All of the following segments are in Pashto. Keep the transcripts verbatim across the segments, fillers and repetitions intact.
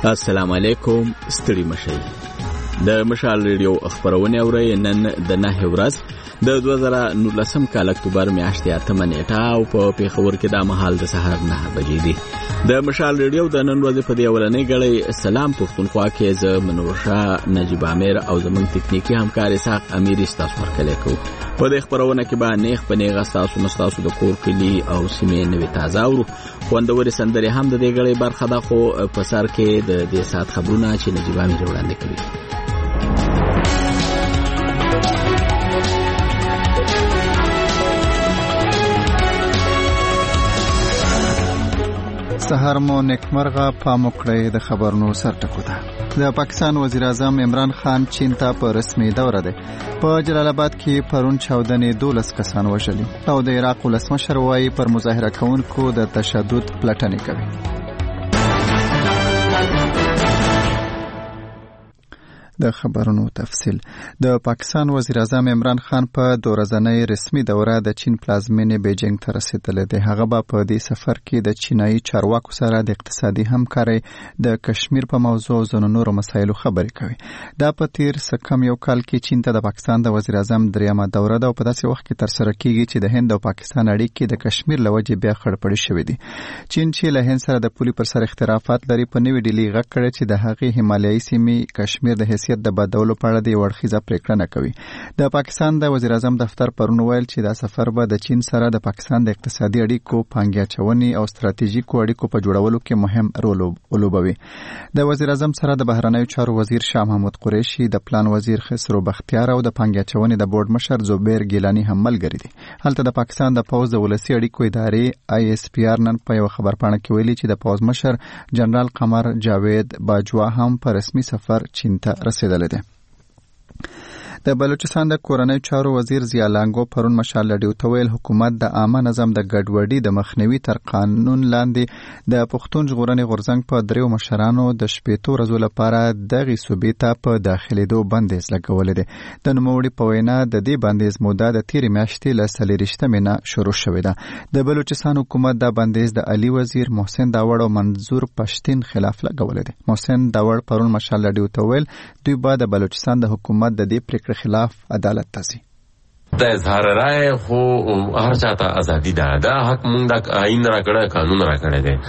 السلام علیکم. ستړي مشئ. د مشال ریډیو خبرونه اورئ. نن د نهه ورځ د دوه زره نولسم کال اکتوبر میاشتې اتمه نیټه او په پیښور کې د مهال د سهار نه بجې دي. د مشال ریډیو د نن ورځې په دی اولنۍ غړې سلام پښتونخوا کې ز منورشاه نجیب امیر او زموږ تکنیکی همکار اسحاق امیر تاسو ورکړل کو. په دې خبرونه کې به نیغ په نیغه تاسو نستاسو د کور کلی او سیمې نوې تازه ورو خوندوري سندري هم د دې غړې برخه ده، خو په سر کې د دې سات خبرونه چې نجیب امیر وړاندې کوي. سهار مو نیکمرغه. پام وکړئ د خبرونو سرټکو ته. د پاکستان وزیر اعظم عمران خان چین ته په رسمي دوره ده. په جلال آباد کې پرون چاودنې دولس کسان وژلي او د عراق ولسمشر وايي پر مظاهره کوونکو د تشدد پلټنې کوي. د خبرونو تفصیل. د پاکستان وزیر اعظم عمران خان په دوه ورځنۍ رسمي دوره د چین پلازمینې بیجینګ ته رسیدلی دی. هغه به په دې سفر کې د چینایي چارواکو سره د اقتصادي همکارۍ، د کشمیر په موضوع او ځینو نورو مسایلو خبرې کوي. دا په تیر څه کم یو کال کې چین ته د پاکستان د وزیر اعظم دریمه دوره ده او په داسې وخت کې ترسره کیږي چې د هند او پاکستان اړیکې د کشمیر له وجې بیا خړپړې شوې دي. چین چې له هند سره د پولي پر سر اختلافات لري، په نوې ډیلي غږ کړی چې د هغې همالیایي سیمې کشمیر د د بدلولو په اړه د وړخیزه پریکړه نه کوي. د پاکستان د وزیر اعظم دفتر پرون ویل چې دا سفر به د چین سره د پاکستان د اقتصادي اړیکو، پانګې اچونې او ستراتیژیکو اړیکو په جوړولو کې مهم رول ولوبوي. د وزیر اعظم سره د بهرنیو چارو وزیر شاه محمود قریشي، د پلان وزیر خسرو بختیار او د پانګې اچونې د بورډ مشر زبیر ګیلانی هم ملګري دي. هلته د پاکستان د پوز د ولسی اړیکو ادارې آی اس پی آر نن په یو خبرپاڼه کې ویلي چې د پوز مشر جنرال قمر جاوید باجوا هم په رسمي سفر چین ته رسیدلی دی. د بلوچستان د کورنیو چارو وزیر ضیا لانګو پرون مشال لډیو ته ویل حکومت د عامه نظم د ګډوډۍ د مخنیوي تر قانون لاندې د پښتون ژغورنې غورځنګ په دریو مشرانو د شپېتو ورځو لپاره دغې صوبې ته په داخلېدو بندیز لګولی دی. د نوموړي په وینا د دې بندیز موده د تېرې میاشتې له څلېرویشتمې نه شروع شوې ده. د بلوچستان حکومت دا بندیز د علي وزیر، محسن داوړ او منظور پښتین خلاف لګولی دی. محسن داوړ پرون مشال لډیو ته ویل دوی به د بلوچستان د حکومت د دې پریکړې خلاف عدالت ته ځي. د اظهار رائے خو هر چاته ازادي ده، دا حق مونږ د آئین راکړه، قانون راکړه دی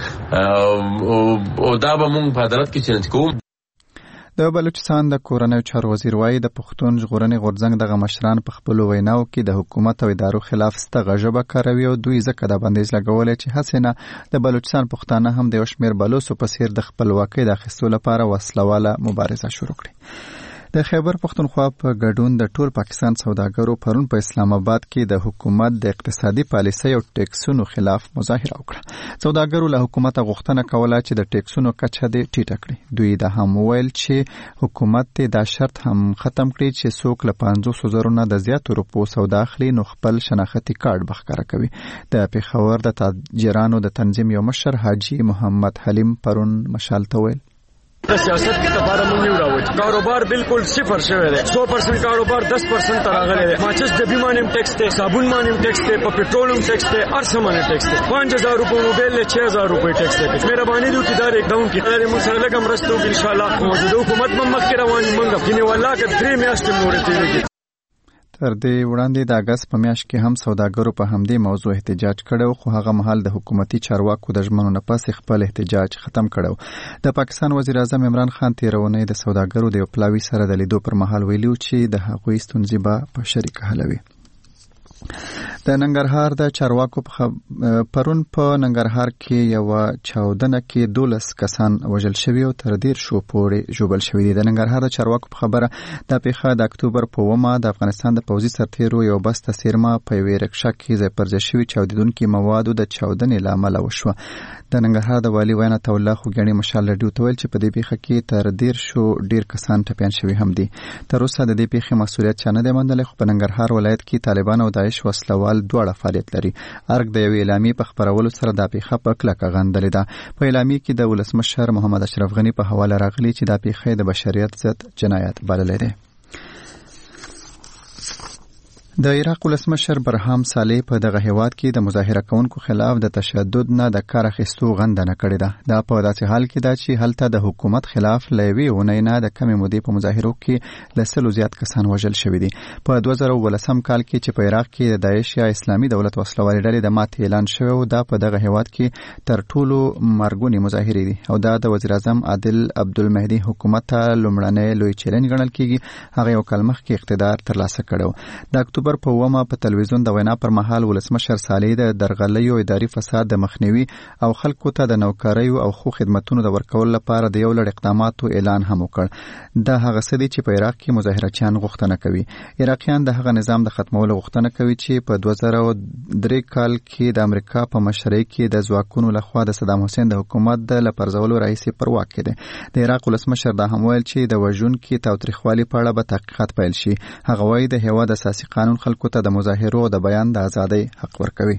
او دا به مونږ په عدالت کې چیلنج کوو. د بلوچستان د کورنیو چارو وزیر وايي د پښتون ژغورنې غورځنګ دغه مشران په خپلو ویناو کې د حکومت او ادارو خلاف ستغه ژبه کاروي او دوی ځکه دا بندیز لګولی چې هسې نه د بلوچستان پښتانه هم د یو شمېر بلوڅو په څېر د خپلواکۍ د اخیستو لپاره وسله مبارزه شروع کړي. د خیبر پښتونخوا په ګډون د ټول پاکستان سوداګرو پرون په اسلام آباد کې د حکومت د اقتصادي پالیسۍ او ټیکسونو خلاف مظاهره وکړه. سوداګرو له حکومت غوښتنه کوله چې د ټیکسونو کچه دې ټیټه کړي. دوی دا هم ویل چې حکومت ته دا شرط هم ختم کړي چې څوک له پنځوس زرو نه د زیاتو روپو سودا اخلي نو خپل شناختي کارت به ښکاره کوي. د پېښور د تاجرانو د تنظیم یو مشر حاجي محمد حلیم پرون مشال ته ویل د سیاست کې تباره مونږ یو راوځي. کاروبار بالکل صفر شوی دی. سو پرسنټ کاروبار دس پرسنټ ته راغلی دی. ماچس د بیمانیم ټیکس ته، صابون مانیم ټیکس ته، په پټرولم ټیکس ته، هر څه باندې ټیکس ته. پنځه هزار روپۍ موبایل له چھ هزار روپۍ ټیکس ته. مهرباني وکړئ دا اقدام کې موږ سره لږ مرسته وکړئ ان شاء الله. موجوده حکومت هم مخکې رواني مونږ کینه والله که درې میاشتې مورې تېرېږي. تر دې وړاندې د اګست په میاشت کې هم سوداګرو په همدې موضوع احتجاج کړو، خو هغه مهال د حکومتي چارواکو د ژمنو نه پس خپل احتجاج ختم کړو. د پاکستان وزیر اعظم عمران خان تیرونې د سوداګرو د یو پلاوي سره د لیدو پر مهال ویلو چې د هغوی ستونزې به په شریکه حلوي. د ننګرهار د چارواکو پرون په ننګرهار کې یو چاودنه کې دولس کسان وژل شوي او تر ډیر شو پورې ژوبل شوي دي. د ننګرهار د چارواکو په خبره دا پیښه د اکتوبر په اوومه د افغانستان د پوځي سرتیرو یو بس ته څیرمه په یوې رکشه کې ځای پر ځای شوي چاودېدونکي موادو د چاودنې له امله وشوه. د ننګرهار د والي وینا الله خوګیاڼي مشال لډیو ته ویل چې په دې پیښه کې تر ډیر شو ډیر کسان ټپیان شوي هم دي. تر اوسه د دې پیښې مسؤلیت چا نه دی منلی، خو په ننګرهار ولایت کې طالبان او داعش وسلوال دواړه فعالیت لري. ارګ د یوې اعلامیې په خپرولو سره دا پیښه په کلکه غندلې ده. په اعلامیې کې د ولسمشر محمد اشرف غني په حواله راغلي چې دا پیښه د بشریت ضد جنایت بللی دی. د عراق ولسمشر برهام صالح په دغه هیواد کې د مظاهره کوونکو خلاف د تشدد نه د کار اخیستو غندنه کړې ده. دا په داسې حال کې ده چې هلته د حکومت خلاف له یوې اونۍ نه د کمې مودې په مظاهرو کې له سلو زیات کسان وژل شوي دي. په دوه زره اوولسم کال کې چې په عراق کې د داعش یا اسلامي دولت وسلوالې ډلې د ماتې اعلان شوی و، دا په دغه هیواد کې تر ټولو مرګونې مظاهرې دي او دا د وزیر اعظم عادل عبدالمهدي حکومت ته لومړنی لوی چیلنج ګڼل کېږي. هغه یو کال مخکې اقتدار ترلاسه کړی. د اکتوبر په اوومه په تلویزیون د وینا پر مهال ولسمشر صالح د درغلیو اداري فساد د مخنیوي او خلکو ته د نوکریو او خو خدماتونو د ورکول لپاره د یو لړ اقداماتو اعلان هم وکړ. دا هغه څه دي چې په عراق کې مظاهرچیان غوښتنه کوي. عراقیان د هغه نظام د ختمولو غوښتنه کوي چې په دوه زره درې کال کې د امریکا په مشرۍ کې د ځواکونو لخوا د صدام حسین د حکومت د لپرځولو راهیسې پر واک دی. د عراق ولسمشر دا هم ویل چې د وژونکي تاوتریخوالي په اړه به تحقیقات پیل شي. هغه وایي د هیواد اساسي قانون خلکو ته د مظاهرو او د بیان د ازادۍ حق ورکوي.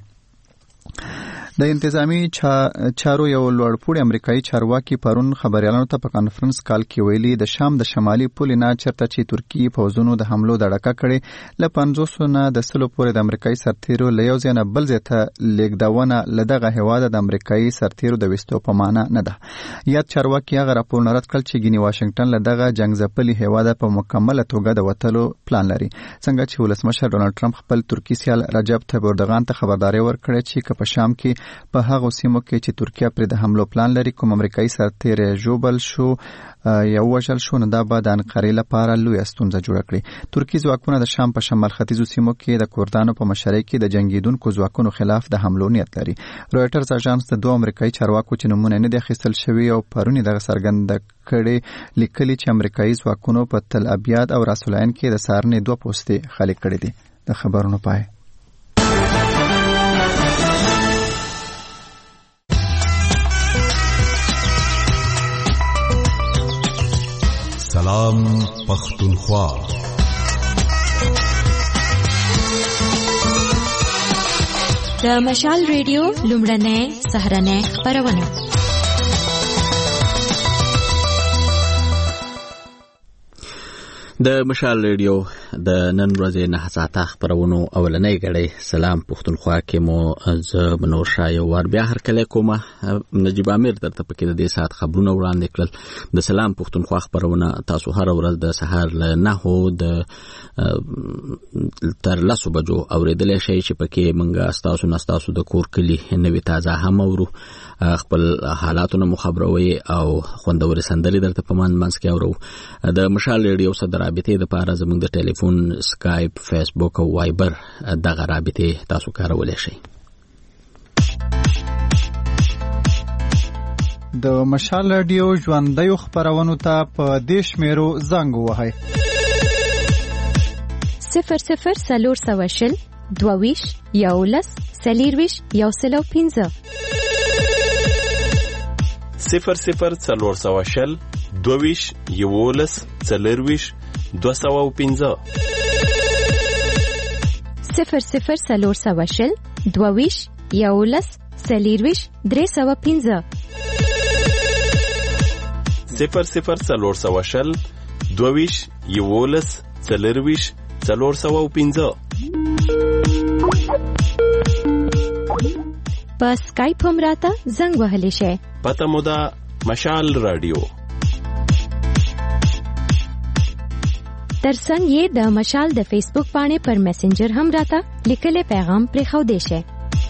د انتظامی چارو یو لوړپوړی امریکایي چارواکي پرون خبريالانو ته په کانفرنس کال کې ویلي د شام د شمالي پولې نه چرته چې ترکی فوزونو د حملو د ډکه کړي ل پنځوس نه د سلو پورې د امریکایي سرتیرو له یو ځای نه بل ځای ته لیږدونه له دغه هیواد د امریکایي سرتیرو د وستو په معنا نه ده. یاد چارواکي هغه راپور رد کړ چې ګینی واشنگټن له دغه جنگ ځپلي هیواد په مکمله توګه د وټلو پلان لري. څنګه چې ولسمشر ډونالد ټرمپ خپل ترکی سیال رجب طیب اردوغان ته خبرداري ورکړه چې په شام کې په هغه سیمو کې چې ترکیه پر د حملو پلان لري کوم امریکایي سرتیر جوبل شو یا وژل شو نه دا به د انقرې لپاره لوی ستونزه جوړه کړي. ترکی ځواکونه د شام په شمال ختیځو سیمو کې د کوردانو په مشرۍ کې د جنگیدونکو ځواکونو خلاف د حملو نیت لري. رويټرز اژانس د دوه امریکایي چارواکو چې نومونه نه دي اخیستل شوي او پرونی دغه څرګنده کړي لیکلي چې امریکایي ځواکونو په تل ابیاد او راس العین کې د سارنې دوه پوستې خالي کړي دي. د خبرونو پای. سلام پختونخوا. د مشال ریډیو لومړنۍ سهارنۍ خبرونه. د مشال ریډیو د نن ورځې نه ساعته خبرونو اولنۍ غړې سلام پختونخوا کې مو ز منور شاه یو ور بیا هر کله کومه نجیب امیر درته پکې د دې ساعت خبرونه وړاندې کړل. د سلام پختونخوا خبرونه تاسو هر ورځ د سحر له نهو د تر لسو بجو اوریدلای شئ چې پکې منګه تاسو نه تاسو د کور کلی نوې تازه هم اورو خپل حالاتونه مخابروي او خوندوري سندري درته په مان منځ کې اورو. د مشال ریډیو صدر رابطې د پاره زموږ د ټلیفون سکایپ فیسبوک او وایبر دغه رابطې تاسو کارولای شئ. د مشال ریډیو ژوندۍ خبرونو ته په دیش میرو زنګ وهاي صفر صفر سلور سواشل دوویش یولس سلیرویش یوسلو پینزه صفر صفر سلور سواشل دوویش یولس سلیرویش دو سو پینزه صفر صفر سلور سواشل دوویش یولس سلیرویش درې سو پینزه صفر صفر سلور سواشل دوویش یولس سلیرویش سلور سو پینزه. په سکایپ هم راته زنګ وهلی شئ. پته مو ده مشال رادیو. ترڅنګ یې د مشال د فیسبوک باندې پر میسنجر هم راته لیکلي پیغام پرې خو دی شئ.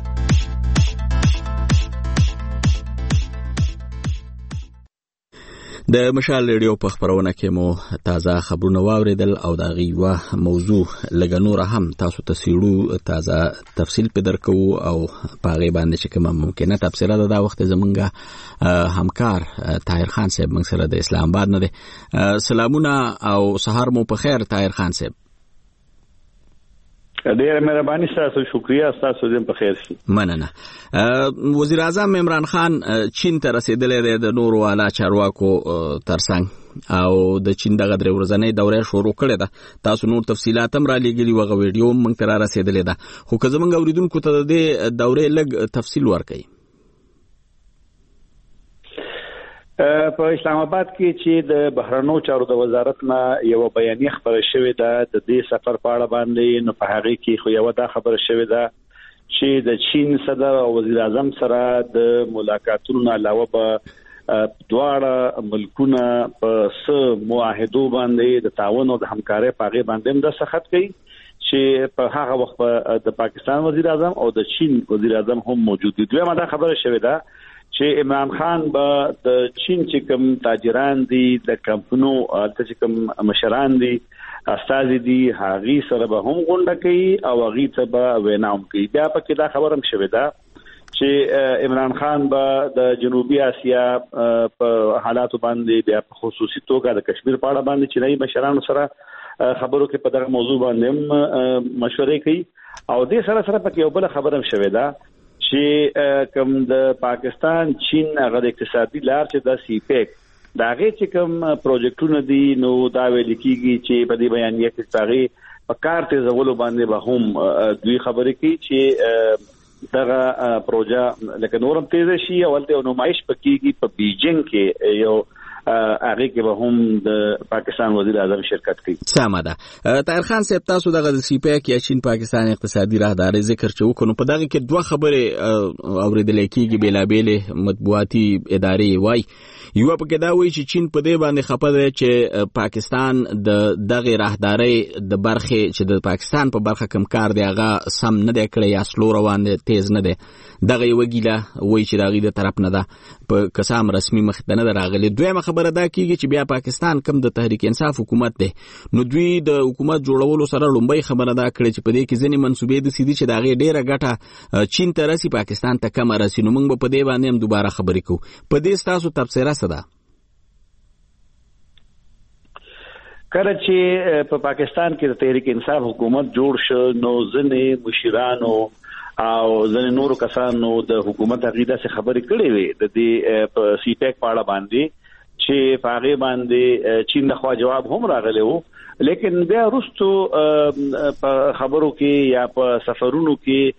د مشال ریډیو په خبرونه کې مو تازه خبرونه واوریدل او دا غیوه موضوع لګ نور هم تاسو ته سیړو تازه تفصیل په درکو او پاغه باندې چې کوم ممکنه تفسیر ده. دا وخت زمونږه همکار طاهر خان صاحب موږ سره د اسلام آباد نه دي. سلامونه او سحر مو په خیر طاهر خان صاحب. ډیره مهرباني تاسو شکریا تاسو دې په خیر شي. مننه. وزیر اعظم عمران خان چین ته رسیدلې ده د نورو اعلی چارواکو ترڅنګ او د چین دغه درې ورځنۍ دورې شروع کړې ده. تاسو نور تفصيلات هم را لګلي وغه ویډیو موږ ته را رسیدلې ده خو که زمونږ اوریدونکو ته د دورې لګ تفصیل ورکړئ. په اسلام آباد کې چې د بهرنیو چارو د وزارت نه یو بیانیه خبره شوې ده د دې سفر په اړه باندې، نو په هغه کې خو یو دا خبره شوې ده چې د چین صدر او وزیر اعظم سره د ملاقاتونو علاوه به دواړه ملکونه په څه معاهدو باندې د تعاون او د همکارۍ په اړه باندې هم دستخط کوي چې په هغه وخت د پاکستان وزیر اعظم او د چین وزیر اعظم هم موجود دي. دویمه دا خبره شوې ده چې عمران خان به د چین چې کوم تاجران دي د کمپنو چې کوم مشران دي استازي دي هغه سره به هم غونډه کوي او هغه ته به ویناوم کوي. بیا پکې دا خبره هم شوې ده چې عمران خان به د جنوبي اسیا په حالاتو باندې بیا په خصوصي توګه د کشمیر په اړه باندې چینایي مشرانو سره خبرو کې په دغه موضوع باندې هم مشورې کوي. او دې سره سره پکې یو بل خبره هم شوې ده چې کوم د پاکستان چین هغه اقتصادي لار چې د سی پیک دا غي چې کوم پروجیکټونه دي نو دا ویل کیږي چې په دې بیانیه کې تاغي په کار ته زغلو باندې به هم دوی خبرې کوي چې دغه پروژه لکه نورم تیز شي او ولته نمایش پکېږي په بیجینګ کې یو هغه کې به هم د پاکستان وزیر اعظم شرکت کوي. سمه ده. طاهر خان صاحب تاسو دغه سی پی کې چین پاکستان اقتصادي راهداري ذکر چې وکړو په دغه کې دوه خبرې اوریدل کېږي بیلابېل مطبوعاتي ادارې وای. یو په کې دا وایي چې چین په دې باندې خپه ده چې پاکستان د دغه راهداري د برخه چې د پاکستان په برخه کم کار دی هغه سم نه دی کړی یا سلو روان دی تیز نه دی. دغه یو ګیله وایي چې دغه د طرف نه ده په قسم رسمي مخ ته نه راغلي. دویمه خبره دا کیږي چې بیا پاکستان کم د تحریک انصاف حکومت دی نو دوی د حکومت جوړولو سره لومبۍ خبره دا کړې چې په دې کې ځینې منسوبې د سیدي چې دغه ډیره ګټه چین ته راسي پاکستان ته کم راسي. نو موږ په دې باندې هم دوباره خبرې کوو. په دې تاسو تفسیر څه ده؟ کله چې په پاکستان کې د تحریک انصاف حکومت جوړ شو نو ځینې مشرانو او ځینې نورو کسانو د حکومت عقیده څخه خبرې کړې وي د دې په سی پیک په اړه باندې چې پاغه باندې چین د خوا جواب هم راغلی وو. لیکن بیا وروستو په خبرو کې یا په سفرونو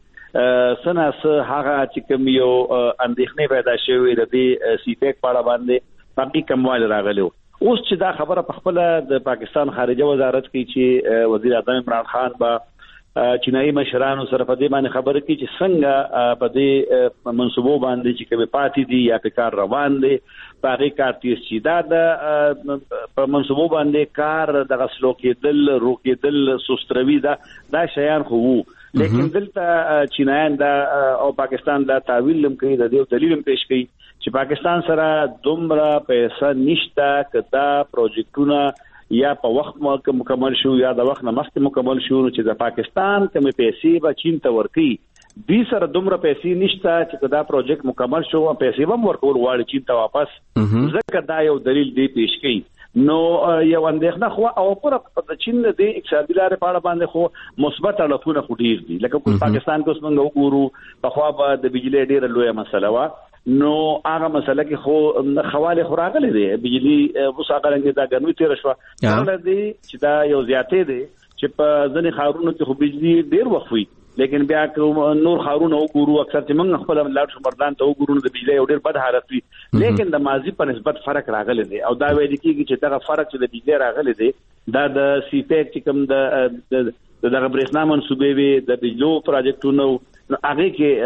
کې سناس هغه چې کوم یو اندېښنې پیدا شوې د دې سی پیک په اړه باندې باقي کموال راغلی وو. اوس چې دا خبره په خپل د پاکستان خارجه وزارت کې چې وزیر اعظم عمران خان با چینایي مشرانو سره په دې باندې خبره کوي چې څنګه په دې منصوبو باندې چې کوم پاتې دي یا په کار روان دي په هغه کار تیز شي. دا د په منصوبو باندې کار د غسلو کېدل روکېدل سستروي دا دا شیان خو وو. لیکن دلته چینایان دا او پاکستان دا تعویل لم کوي د دې دلیل هم پیش کوي چې پاکستان سره دومره پیسې نشته کدا پروجیکټونه یا په وخت مکمل شو یا د وخت نه مخکې مکمل شو چې د پاکستان کوم پیسې به چین ته ورکړي دي سره دومره پیسې نشته چې دا پروجیکټ مکمل شو او پیسې هم ورکول غواړي چین ته واپس. ځکه دا یو دلیل دی پیش کوي. نو یو اندېښنه خو او پر د چین د اقتصادي لارې په اړه باندې خو مثبت اړخونه خو ډیر دي. لکه پاکستان کې اوس موږ وګورو په خوا به د بجلی ډیره لویه مسله وه نو هغه مسله کې خو خواله خوراغله دي بجلی اوس هغه رنګ دا ګنوي تیر شو دا دي چې دا یو زیاتې دي چې په ځنې خارونو کې خو بجلی ډیر وخوي. لیکن بیا کوم نور خارونه وګورو اکثر چې موږ خپل لاړ شو مردان ته وګورو د بجلی ډیر بد حالت وي. لیکن د ماضي په نسبت فرق راغلی دی او دا ویل کېږي چې دا فرق چې د بجلی راغلی دی دا د سی پیک چې کوم د دغه برېښنا منسوبې وي د بجلو پروجیکټونو نو هغه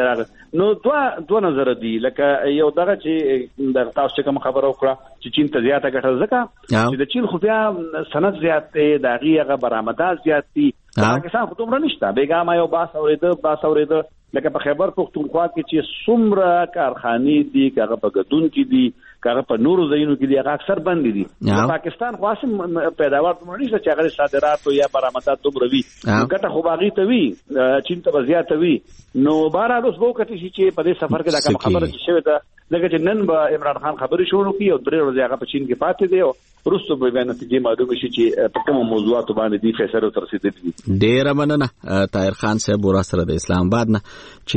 کې نو دوه دوه نظر دي. لکه یو دغه چې د تاسو کوم خبرو کړه چې چین ته زیاته ګټه ځکه چې د چین خو بیا صنعت زیات دی د هغه برآمدات زیات دي. پاکستان خو دومره نشته بیګا ما یو باس اورېده باس اورېده لکه په خیبر پختونخوا کې چې څومره کارخانې دي هغه په ګدون کې دي هغه په نورو ځایونو کې دي هغه اکثر بند دي. پاکستان خو اصل پیداوار دومره نشته چې هغه صادرات یا برآمدات دومره وي ګټه خو باغی ته وي چین ته زیات وي. نو بهر اوس وو کته چې په دې سفر کې دا کوم خبره چې شوه ده لکه چې نن به عمران خان خبرې شروع کړي او درې ورځې هغه په چین کې پاتې دی او وروسته به بیان نتیجې معلومه شي چې په کوم موضوعات باندې دی فیصله تر رسیدلې دي. ډیر مننه طاهر خان صاحب ورا سره د اسلام آباد نه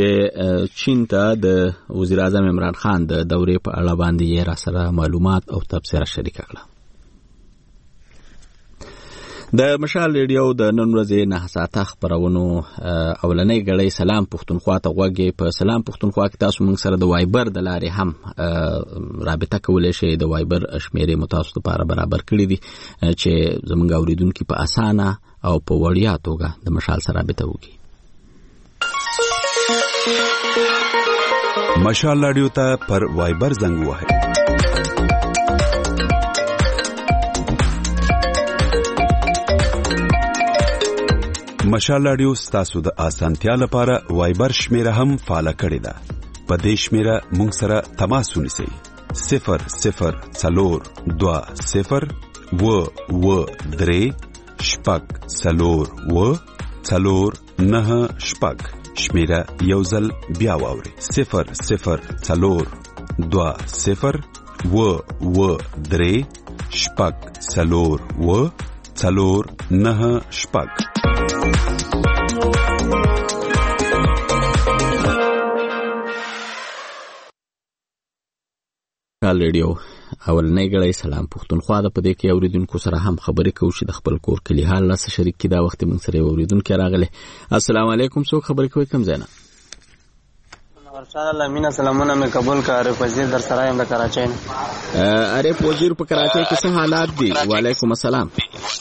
چې چین ته د وزیر اعظم عمران خان د دورې په اړه باندې را سره معلومات او تبصره شریک کړه. د مشال ریډیو د نن ورځې نه ساعته خبرونو اولنۍ غړې سلام پښتونخوا ته غوږی په سلام پښتونخوا کې تاسو موږ سره د وایبر د لارې هم رابطه کولای شئ. د وایبر شمیرې متاسو لپاره برابر کړې دي چې زموږ اوریدونکو په اسانه او په وړیا توګه د مشال سره رابطه وکړي. مشال رادیو ته پر وایبر زنګ وهئ. مشال رادیو ستاسو د اسانتیا لپاره وایبر شمیره هم فعال کړی ده. په دې شمیره مونږ سره تماس ونیسئ. صفر صفر څلور دوه صفر و و درې شپږ څلور و څلور نه شپږ. شمیره یو ځل بیا واورئ. صفر صفر څلور دوه صفر و و درې شپږ څلور و څلور نه شپږ. مشال ریډیو اولنۍ غړې سلام پښتونخوا د پدې کې اوریدونکو سره هم خبرې کوو چې د خپل کور کلی حال لا شریک کی دا وخت موږ سره اوریدونکو راغله. السلام علیکم. څوک خبرې کوي کوم ځای نه؟ ارشاد الله مینا سلامونه مې قبول کړ. عارف وزیر در سره یم د کراچۍ نه. عارف وزیر په کراچۍ کې څه حالات دي؟ وعلیکم السلام.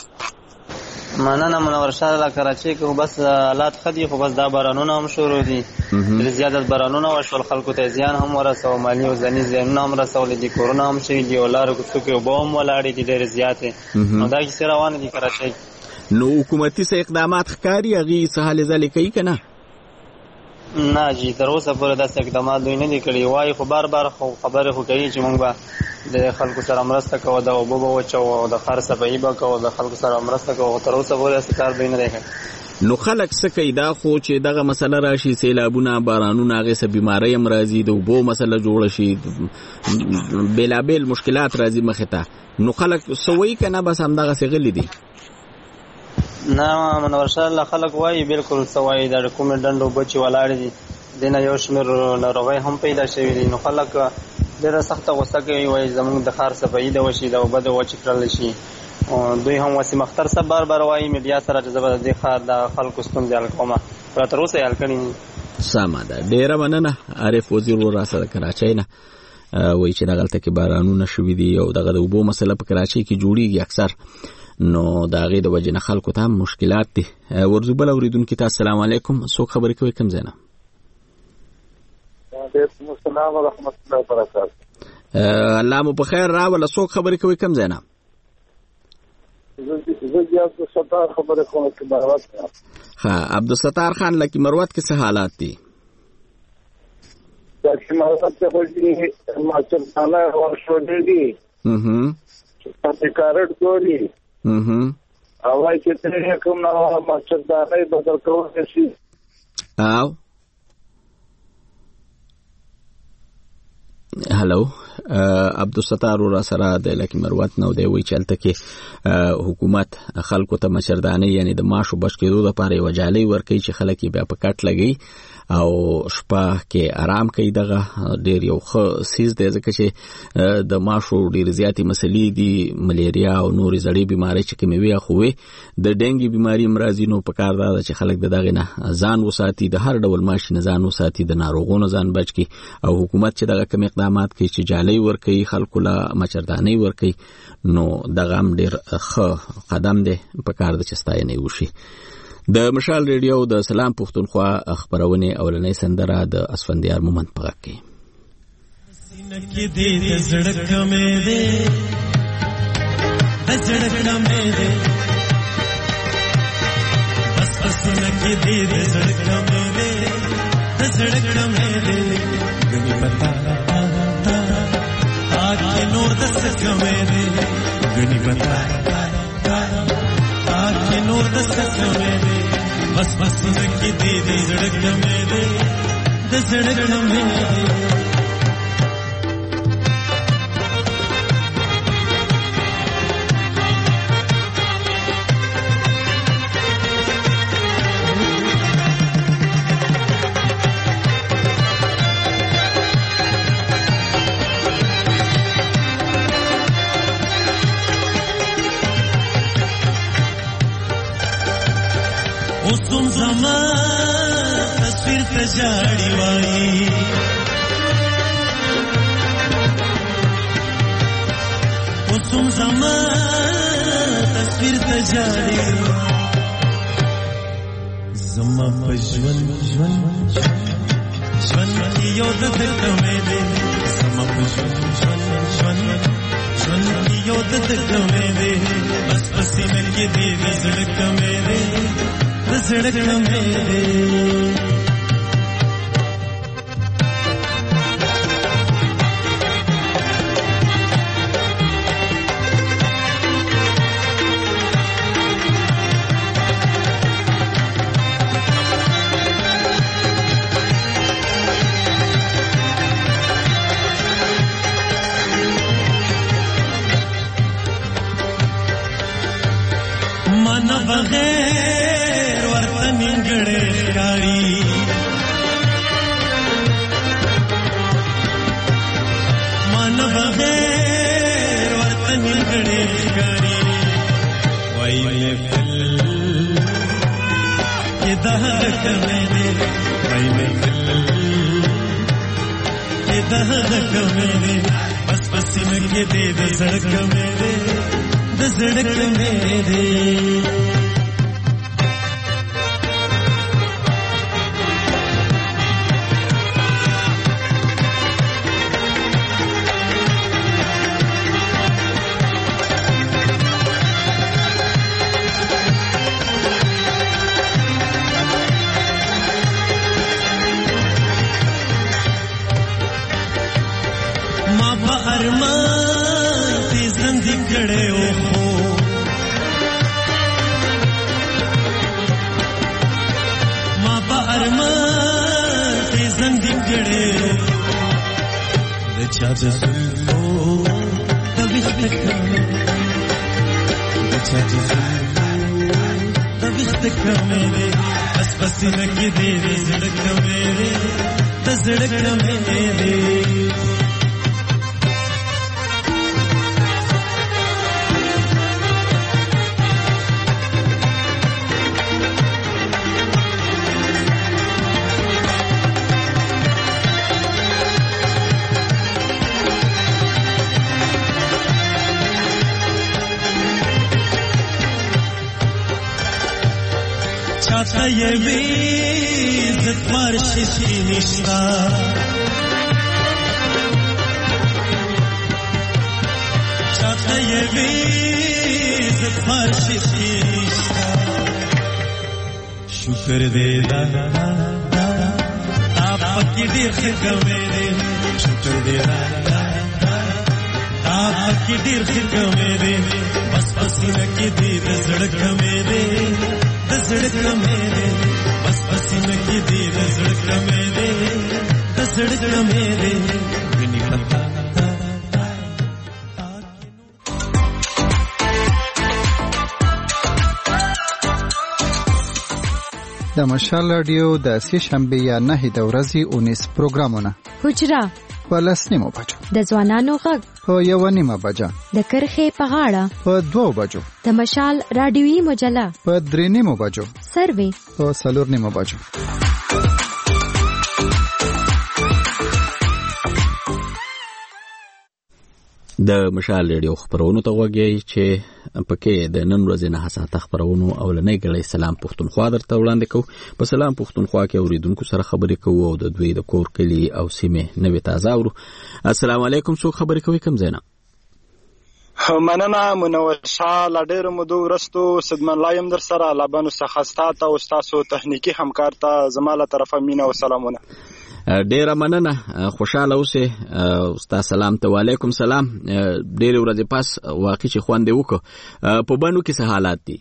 مننه منور شاه الله. کراچۍ کې بس حالات خدي خو بس دا بارانونه هم شروع دي. ډېر زیات بارانونه وشول. خلکو ته زیان هم ورسو. مالي او ځاني زیانونه هم رسول دي. کورونه هم شوي دي. ولارو کوڅو کې اوبه هم ولاړې دي ډېرې زیاتې. نو دا کیسې روانې دي کراچۍ. نو حکومتي څه اقدامات ښکاري هغې څه هلې ځلې کوي که نه؟ نه جی تر اوسه پورې داسې اقدامات دوی نه دي کړي. وایي خو بار بار خبرې خو کوي چې موږ به د خلکو سره مرسته کوو، د اوبو به وچوو او د ښار صفایي به کوو، د خلکو سره مرسته کوو. تر اوسه پورې داسې کار دوی نه دی کړی. نو خلک څه کوي؟ دا خو چې دغه مسله راشي، سیلابونه، بارانونه، هغې څه بیمارۍ هم راځي، د اوبو مسله جوړه شي، بېلابېل مشکلات راځي مخې ته. نو خلک څه وایي که نه بس همدغسې غلي دي؟ نه منور شاه الله خلک وایي بالکل څه وایي. د کومې ډنډ اوبه چې ولاړې دي دې نه یو شمېر ناروغۍ هم پیدا شوي دي. نو خلک ډېره سخته غوسه کوي. وایي زموږ د ښار صفایي د وشي، د اوبه د وچې کړلی شي. دوی هم وسیم اختر صاحب بار بار وایي میډیا سره چې زه به د دې ښار د خلکو ستونزې حل کومه. خو تر اوسه یې حل کړي نه. سمه ده. ډېره مننه. عارف وزیر ورور راسره کراچۍ نه وایي چې دغلته کې بارانونه شوي دي او دغه د اوبو مسله په کراچۍ کې جوړېږي اکثر. نو د هغې د وجې نه خلکو ته هم مشکلات دي. ورځو بل اورېدونکي ته السلام علیکم. څوک خبرې کوي کوم ځای نه؟ وعلیکم السلام ورحمت الله وبرکاته. الله مو په خیر راوله. څوک خبرې کوي کوم ځای نه؟ زه د عبدالستار خبرې کوم لکي مروت نه. ښه عبدالستار خان لکي مروت کې څه حالات دي؟ لکي مروت کې خو دي ماچرخانه ورشولې دي، پاتې کارټ ګوري هوای چې ترې کوم نه ماچردانه بدل کولی شي. او هلو عبدالستار ورا سره د لکي مروت نو دی وی چې هلته کې حکومت خلکو ته مچردانې یعنی د ماشو بچ کېدو دپاره یوه جالۍ ورکوي چې خلک یې بیا په کټ لګوي او شپه کې آرام کوي. دغه ډېر یو ښه څیز دی ځکه چې د ماشو ډېرې زیاتې مسلې دي، ملیریا او نورې زړې بیمارۍ چې کومې وي خو وي. د ډینګي بیماري هم راځي. نو په کار دا ده چې خلک د دغې نه ځان وساتي، د هر ډول ماشي نه ځان وساتي، د ناروغو نه ځان بچ کړي. او حکومت چې دغه کوم اقدامات کوي چې جالۍ ورکوي خلکو له مچردانۍ ورکوي، نو دغه هم ډېر ښه قدم دی. په کار ده چې ستاینه یې وشي. د مشال ریډیو د سلام پښتونخوا خبرونې اولنۍ سندره د اسفندیار مومند په غږ کې. बस बस की दे दे झड़क मेरे दे झड़क मेरे اوسم زما تصویر ته جاړي وایي اوسم زما تصویر ته جاړي زما په ژوند ژوند ژوند کې یو د دکمې دې زما په ژوند ژوند ژوند ژوند کې یو د دکمې دې بس بس مې کې دې زړکمې دې زړکمې دې بغیر ورته نیمګړې ښکاري مانه بغیر ورته نیمګړې ښکاري وایي محفل کې د دکمې دې وایي محفل کې د دکمې دې بس بس مې کې دې د زړکمې دې د زړکمې دې بس بس لګي دې زړکمې دې د زړکمې دې چاته یې وی عزت ورشي نشتا چاته یې وی عزت ورشي نشتا شکر دې دا آپ پکې ډېر ښکمې دې شکر دې دا آپ پکې ډېر ښکمې دې بس بس کې دې زړکمې دې زړکمې دې بس بس مې کې دې زړکمې دې زړکمې دې ویني پتا د مشال رادیو د سې شنبه یا نه د ورځې اونیس پروګرامونه حجره په لس نیمو بجو د ځوانانو غږ په یو نیمه بجه د کرخې په غاړه په دوه بجو د مشال رادیوي مجله په درې نیمو بجو سروي په څلور نیمو بجو د مشال ریډیو خبرونو ته وګورئ چې پکې د نن ورځې نه حساسه خبرونو اولنۍ غړي سلام پښتونخوا درته وړاندې کوو په سلام پښتونخوا کې اوریدونکو سره خبرې کوو او د دوی د کور کلی او سیمه نوې تازه ورو السلام علیکم څو خبرې کوي کوم زینا مننه منور شاه لډیر مودو ورستو صدمن لایم در سره لبانو سخاستا او تاسو تخنیکی همکار ته زماله طرفه مینه او سلامونه ډیره مننه خوشاله اوسه استاد سلام ته وعلیکم سلام ډیر ورځې پاس واقع چې خوان دی وکړه په بانو کې څه حالات دي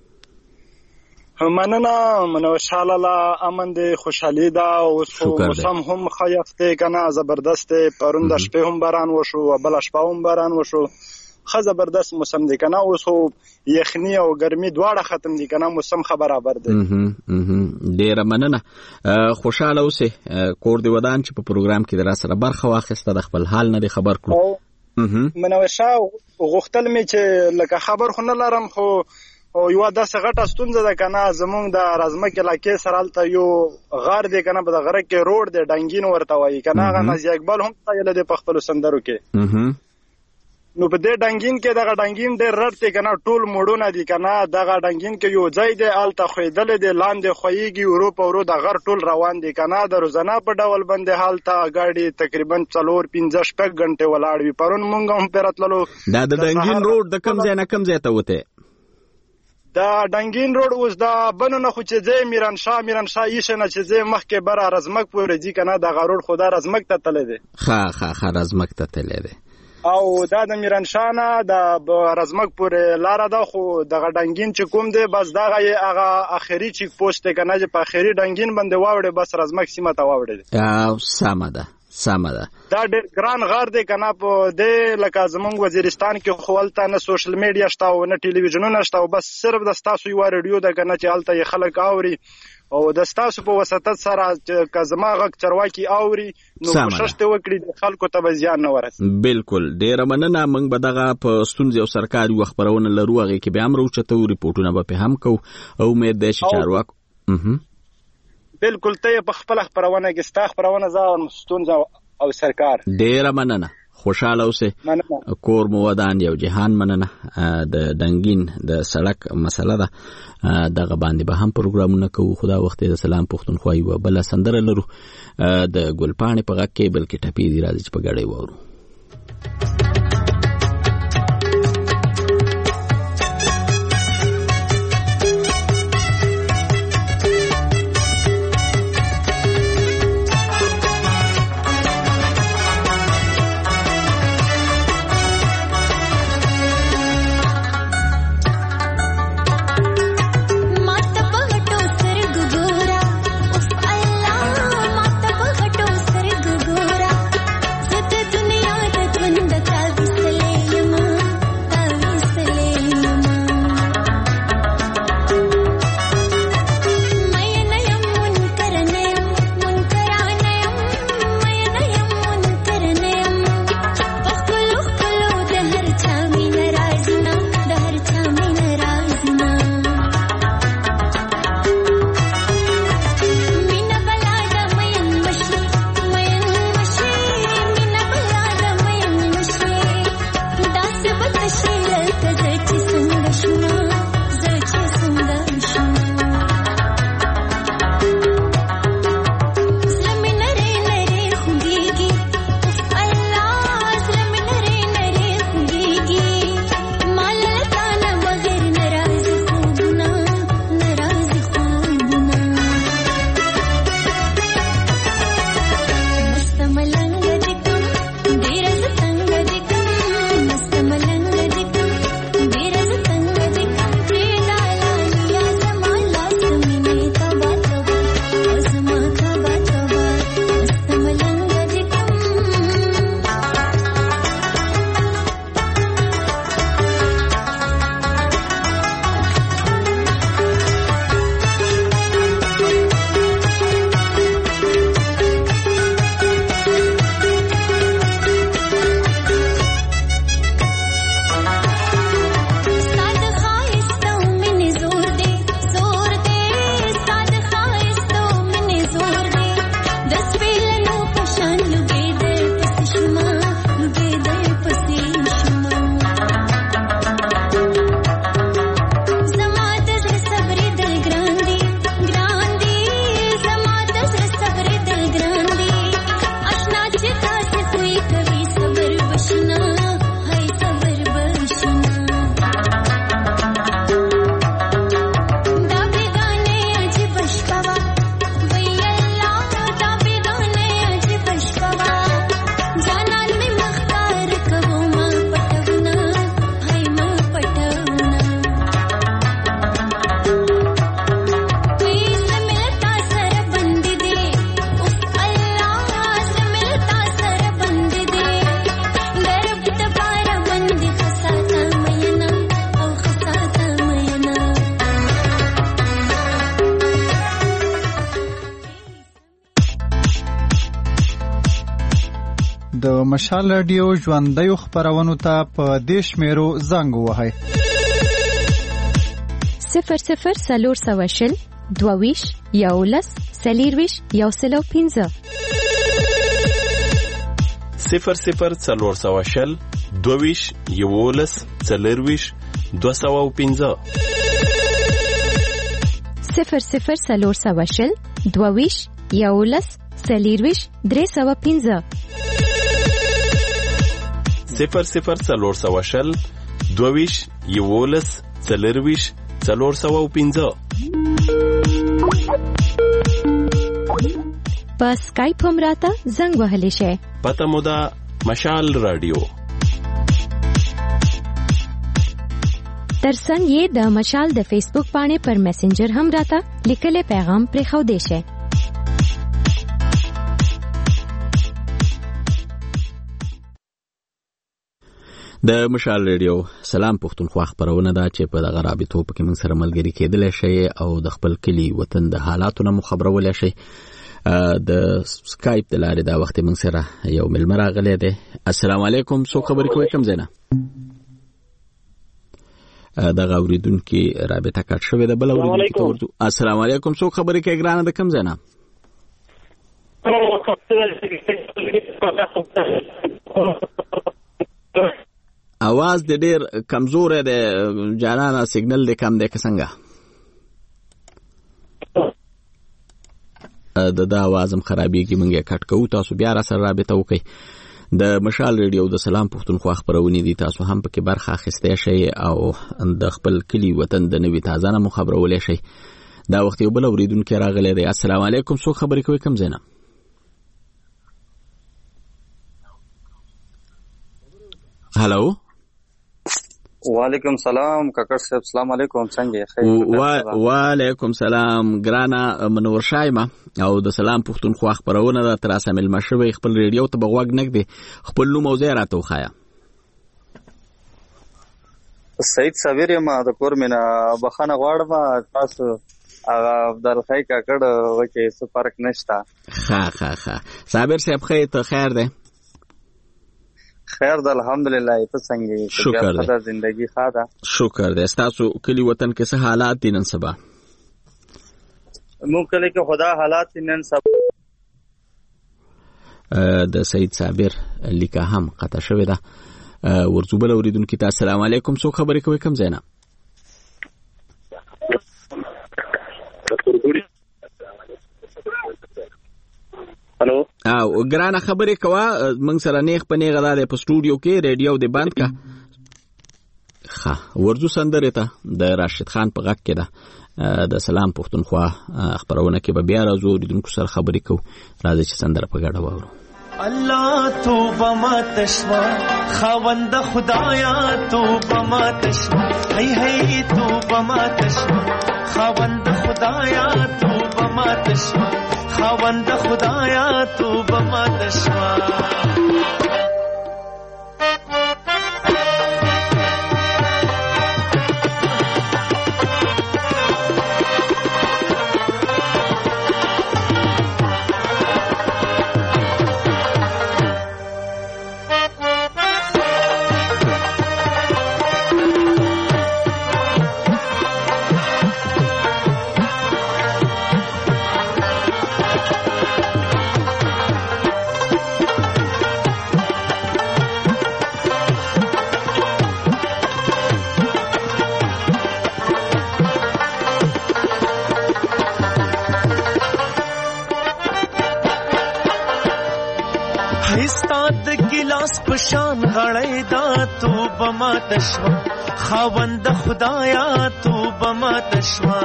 مننه منور شاه لاله امن دی خوشحالي ده او موسم هم خیافته کنه زبردست پروند شپه هم باران وشو او بل شپه هم باران وشو خه زبردست موسم دی کنه اوس خو یخنی او ګرمي دواړه ختم دي کنه موسم خبرابر دی ډیره مننه خوشاله اوسه کور دی ودان چې په پروګرام کې در سره برخه واخیسته د خپل حال نه خبر کړو منور شاه غوښتل می چې لکه خبر خو نه لرم خو او یو داسې غټه ستونزه ده کنه زمونږ د رازمک علاقې سره هلته یو غار دی کنه په د غره کې روډ دی ډنګین ورته وایي کنه هغه نازي اقبال هم ستایلی دی په خپلو سندرو کې نو په دې ډنګین کې دغه ډنګین ډېر رډ دی کنه ټول موډونه دي کنه دغه ډنګین کې یو ځای دی هلته ښویېدلی دی لاندې ښویېږي ورو په ورو د غر ټول روان دی کنه د روزانه په ډول باندې هلته ګاډي تقریبا څلور پنځه شپږ غنټې ولاړ وي پرون مونږ هم پرې راتللو دا د ډنګین روډ د کوم ځای نه کوم ځای ته وتی دا ډنګین روډ اوس د بنو نه خو چې ځای میرانشاه میرانشاه ایښی نه چې ځای مخکې بره رزمک پورې ځي که نه دغه روډ خو دا رزمک ته تللی دی ښه ښه ښه رزمک ته تللی دی او دا د میرانشاه نه د رزمک پورې لاره ده خو دغه ډنګین چې کوم دی بس دغه یې هغه اخري چیک پوسټ دی که نه چې په اخري ډنګین باندې واوړې بس رزمک سیمه ته واوړې دی سمه ده سمه ده دا ډېر ګران غار دی که نه په دې لکه زمونږ وزیرستان کې خو هلته نه سوشل میډیا شته او نه ټلویزیونونه شته او بس صرف د ستاسو یوه ریډیو ده که نه چې هلته یې خلک اوري او د ستاسو په وسطت سره که زما غږ چرواکي اوري نو کوشش دې وکړي د خلکو ته به زیان نه ورسي بالکل ډېره مننه موږ به دغه په ستونزې او سرکار یوه خپرونه لرو هغې کې بیا هم راوچتو ریپورټونه به پې هم کوو او امید دی چې چارواکو بالکل ته یې په خپله خپرونه کې ستا خپرونه زه ستونزه او سرکار ډېره مننه خوشحاله اوسې کور مو ودان یو جهان مننه د ډنګین د سړک مسله ده دغه باندې به هم پروګرامونه کوو خو دا وخت د سلام پښتونخوا یوه بله سندره لرو د ګلپاڼې په غږ کې بلکې ټپې دي راځي چې په ګډۍ واورو د مشال رادیو ژوندۍ خبرونو ته په دې شمیرو زنګ ووهئ صفر صفر څلور سوه شل دوه ویشت یولس څلېرویشت یو سل او پنځه صفر صفر څلور سوه شل دوه ویشت یولس څلېرویشت دوه سوه او پنځه صفر صفر څلور سوه شل دوه ویشت یولس څلېرویشت درې سوه پنځه صفر صفر څلور سوه شل دوه ویشت یولس څلېرویشت څلور سوه او پنځه په سکایپ هم راته زنګ وهلی شئ. پته مو ده مشال رادیو. ترڅنګ یې د مشال د فیسبوک پاڼې پر میسنجر هم راته لیکلی پیغام پرېښودی شئ. د مشال ریډیو سلام پښتونخوا خبرونه ده چې په دغه رابطو پکې موږ سره ملګري کېدلی شئ او د خپل کلي وطن د حالاتو نه مو خبرولی شئ. د سکایپ د لارې دا وخت موږ سره یو مېلمه راغلی دی. السلام علیکم. څوک خبرې کوئ؟ کوم ځای نه؟ دغه اورېدونکي رابطه کټ شوې ده. بله اورېدونکي ته ورځو. السلام علیکم. څوک خبرې کوي ګرانه؟ د کوم ځای نه؟ اواز د ډیر کمزوره ده جانانه، سیګنل د کم ده که څنګه؟ د دا आवाज هم خرابېږي. موږ یې کټ کوو. تاسو بیا را سره رابطه وکړئ. د مشال ریډیو د سلام پښتونخوا خبرونې دي. تاسو هم پکې برخه اخیستی شئ او د خپل کلي وطن د نوي تازه نه مو خبرولی شئ. دا وخت یو بل اورېدونکی راغلی دی. السلام علیکم. څوک خبرې کوئ؟ کوم ځای نه؟ هلو. وعلیکم سلام کاکړ صاحب. السلام علیکم. څنګه خیر؟ وعلیکم سلام ګرانه منور شایمه او د سلام پښتونخوا خبرونه ده. تر اوسه مېلمه شوی خپل ریډیو ته به غوږ نږدې. خپل نوم او ځای راته وښایه. سعید صابر یم د کور مینه. بخښنه غواړم تاسو هغه عبدالخی کاکړ وکې څه فرق نشته. ښه ښه ښه صابر صاحب ښه ته خیر دی؟ خیر ده الحمدلله. ته څنګه؟ شکر ده. زندگی ښه ده. شکر ده. ستاسو کلی وطن کې څه حالات دي نن سبا؟ مونږ کلی کې خدا حالات نن سبا. د سعید صابر لیکه هم قطع شوې ده. ورځو بل اورېدونکي ته السلام علیکم. څوک خبرې کوئ؟ کوم ځای نه؟ هلو. او ګرانه خبرې کوه. موږ سره نیغ په نیغه دا دی په سټوډیو کې. ریډیو دې بند که. ښه ورځو سندرې ته د راشد خان په غږ کې ده. د سلام پښتونخوا خبرونه کې به بیا راځو اورېدونکو سره خبرې کوو. راځئ چې سندره په ګډه واورو. الله توبه ما تشوا خاوند خدایا توبه ما تشوا هی هی توبه ما تشوا خاوند خدایا توبه ما تشوا خاوند خدایا توبه ما تشوا. پشان غړی دا توبه ما تشوا خاوند خدایا توبه ما تشوا.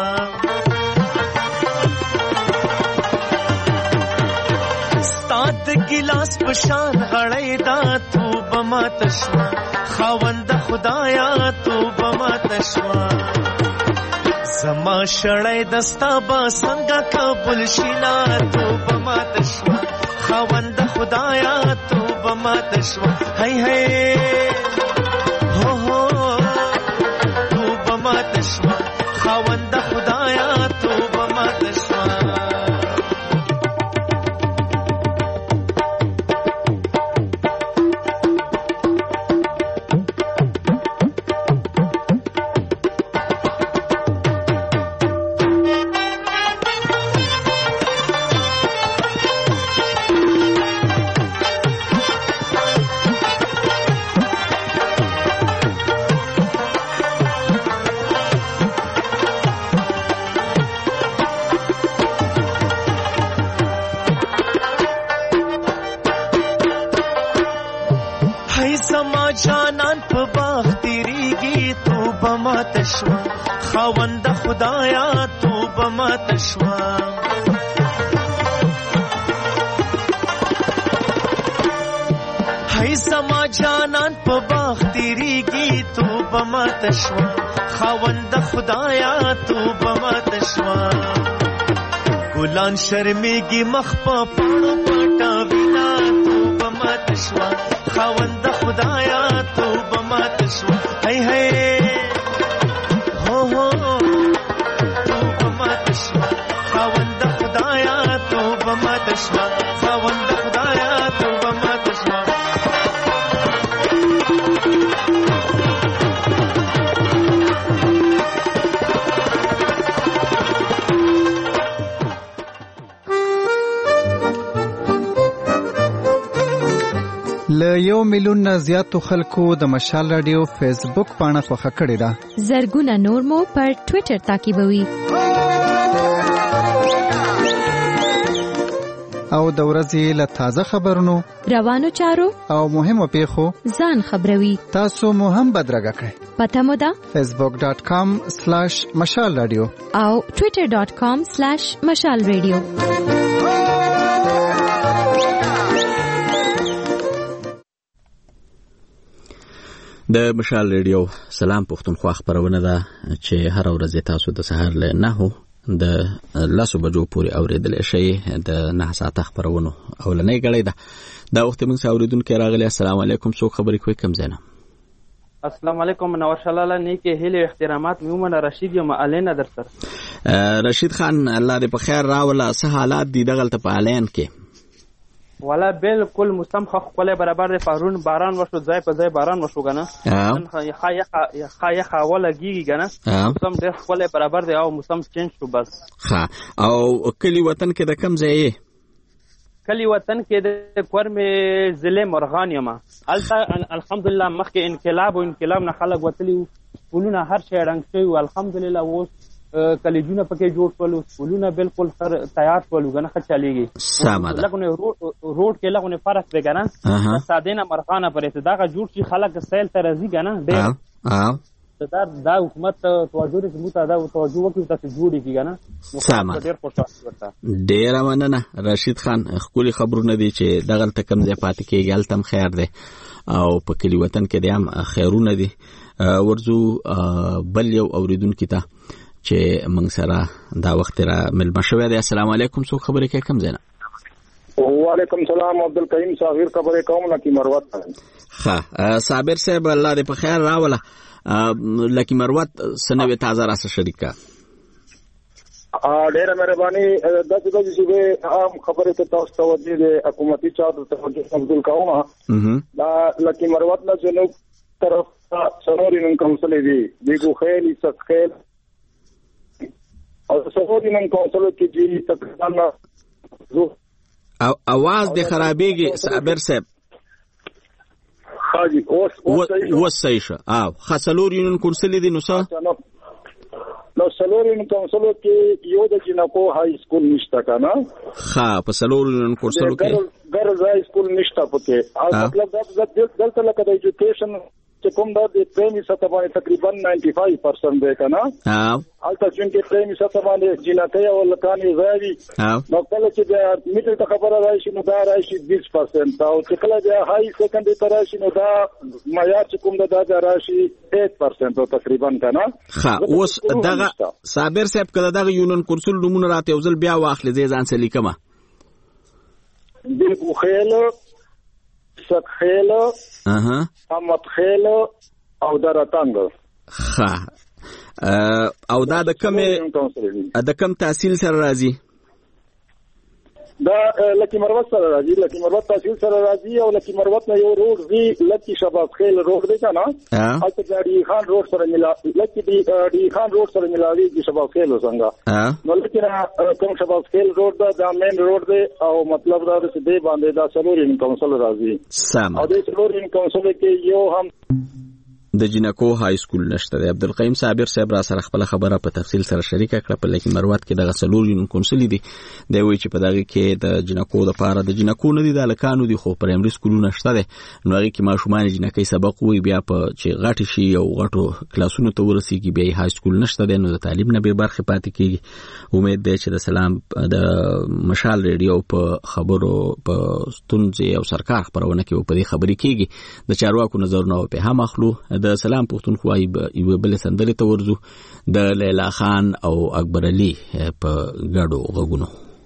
ستاد ګلاس پشان غړی دا توبه ما تشوا خاوند خدایا توبه ما تشوا. زما شړی دستا با څنګه قبول شینا توبه ما تشوا خاوند خدایا توبه ما تشوا. هی هی هو هو توبه ما تشوا خاوند خدایا توبه ما تشوا. مات شوا خاوند خدایا توبه مات شوا هی زما جانان په باغ تیریږي توبه مات شوا خاوند خدایا توبه مات شوا ګلان شرمېږي مخ په پاڼو پټه وینا توبه مات شوا خاوند خدایا توبه مات شوا هی هی هو هو توبه مات شوا خاوند خدایا توبه مات شوا خاوند خدایا توبه مات شوا له یو میلیون نه زیاتو خلکو د مشال رادیو فیسبوک پاڼه خوښه کړې ده. زرګونه نور مو پر ټوئیټر تعقیبوي. او د ورځې له تازه خبرونو، روانو چارو او مهمو پیښو ځان خبروي. تاسو مو هم بدرګه کړئ. پته مو ده فیسبوک ډاٹ کام سلیش مشال رادیو او ټوئیټر ډاٹ کام سلیش مشال رادیو. د مشال ریډیو سلام پښتونخوا خبرونه ده چې هر ورځ تاسو د سهار له نهو د لاسو بجو پورې اوریدل شي د نه ساعت خبرونه اولنې غړې ده. دا وخت موږ اوریدونکو راغلي. السلام علیکم. څوک خبرې کوي؟ کم زنه. السلام علیکم. نور شلاله نیکه هله احترامات میومنه رشید یم علین در سر. رشید خان الله دې په خیر راوله. څه حالات دي دغلت په علین کې؟ والا بالکل موسم خو خپل برابر پرون باران وشو، ځای په ځای باران وشو کنه. نن خا یا خا یا خا ولا گیږي کنه. موسم ډېر خپل برابر دی او موسم چینج شو بس. ها او کلی وطن کې د کم ځای؟ کلی وطن کې د کورمه ضلع مرغان یم. الته الحمدلله مخکې انقلاب او انقلاب نه خلک وتلی ولونه هر شی رنګ شوی الحمدلله. اوس کلیجونه پکې جوړ کړل، سکولونه بالکل سر تیار کړل غنه خچاليږي. سمه ده. لګونه روډ کې لګونه فرق دی کنه. سادهنه مرخانه پرې ته دا جوړ شي خلک سیل ته راځي کنه. ډېر ها دا دا حکومت توجه دې موته دا توجه وکړي ته جوړي کی کنه. سمه ډېر خوشاله ورته. ډېر مننه رشید خان. خولي خبرونه دي چې دغه تکم ځای پات کېږي التم خیر دی او په کلی وطن کې دیم خیرونه دي. ورزو بل یو اوریدونکو ته چې موږ سره دا وخت را ملما شوی دی. السلام علیکم. څوک خبرې کوي؟ کم زنه. وعلیکم السلام. عبدالکریم صابر خبرې کوم لکی مروت. ها صابر صاحب الله دې په خیر راوله. لکی مروت سنوي تازه راسه شریکه. ا ډېر مهرباني. د دې چې عام خبرې ته تاسو توجه دې حکومتي چارو ته توجه مبذول کومه. دا لکی مروت نه جنوب طرف سروري نن کونسل دی دیګو خیل سخیل او سروري نن کونسل کې جی تقریبا او اواز د خرابېږي صابر صاحب. حاجی اوس اوس صحیح شه. او خاصلور یونن کونسل دی نو څه نو سلور یونن کونسل کې یو د جنکو های سکول نشته کنه. ها په سلور یونن کونسل کې ګرځ های سکول نشته پکې. او مطلب دا دلته لکه د ایجوکیشن چې کوم دا د پریمي سطح باندې تقریبا نائنٹی فائیو پرسنٹ دی کنه. ها البته چې پریمي سطح باندې جنکې او لکانې زاوی نو کله چې د میټر ته خبره راشي نو دا راشي بیس پرسنٹ او چې کله د هاي سیکنډري ته راشي نو دا معیار چې کوم دا دا راشي ایټ پرسنٹ تقریبا کنه. ها اوس دغه صابر صاحب کله دغه یونن کورسل نمونه راته وزل بیا واخلې زې ځان سلی کما د خیل سخیل اها امت خیل او درتنګ. ها او دا د کومه د کوم تحصیل سره راځي؟ دا لکی مروت سره راځي. لکی مروت تحصیل سره راځي او لکی مروت نه یو روډ دی لکی شباب خیل روډ دی کنه. البته د خان روډ سره ملا لکی دی خان روډ سره ملاوي د شباب خیل څنګه نو لکی نه کوم شباب خیل روډ دا د مین روډ دی او مطلب دا چې دی باندې دا سلورین کونسل راځي. سم او د سلورین کونسل کې یو هم د جنکو های سکول نشته دی. عبدالقیم صابر صاحب را سره خپل خبره په تفصیل سره شریکه کړه. په لیکن مروت کې دغه څلور یونین کونسل دي دی وایي چې په دغه کې د جنکو د پاره د جنکو نه دي د الکانو دي خو پرایمري سکولونه شته دي نو هغه کې ماشومان جنکې سبق وي بیا په چې غټ شي او غټو کلاسونو ته ورسیږي بیا های سکول نشته دی نو د تعلیم نه به برخه پاتې کیږي. امید دی چې د سلام د مشال ریډیو په خبرو په ستونزې او سرکار خبرونه کې په دې خبرې کیږي د چارواکو نظرونه په هم اخلو. د سلام پښتونخوا یو بل سندرې ته ورزو د لیلا خان او اکبر علي په ګډو غږونو.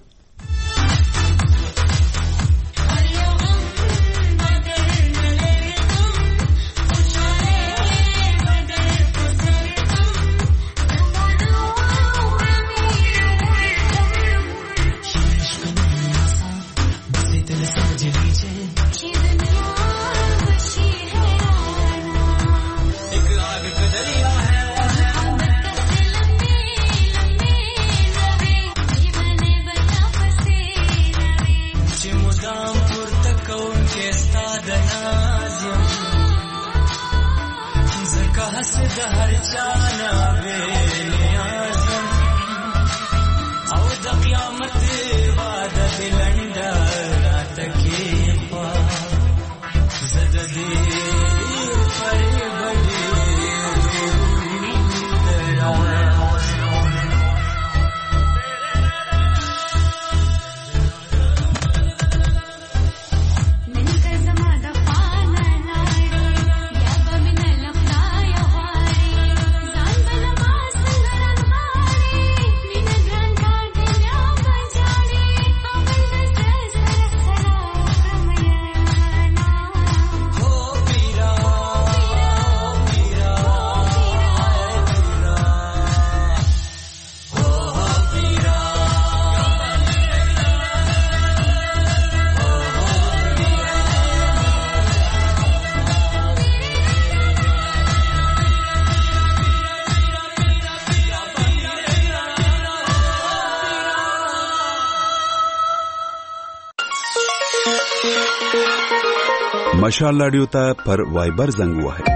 مشال رادیو ته پر وایبر زنګ وهئ.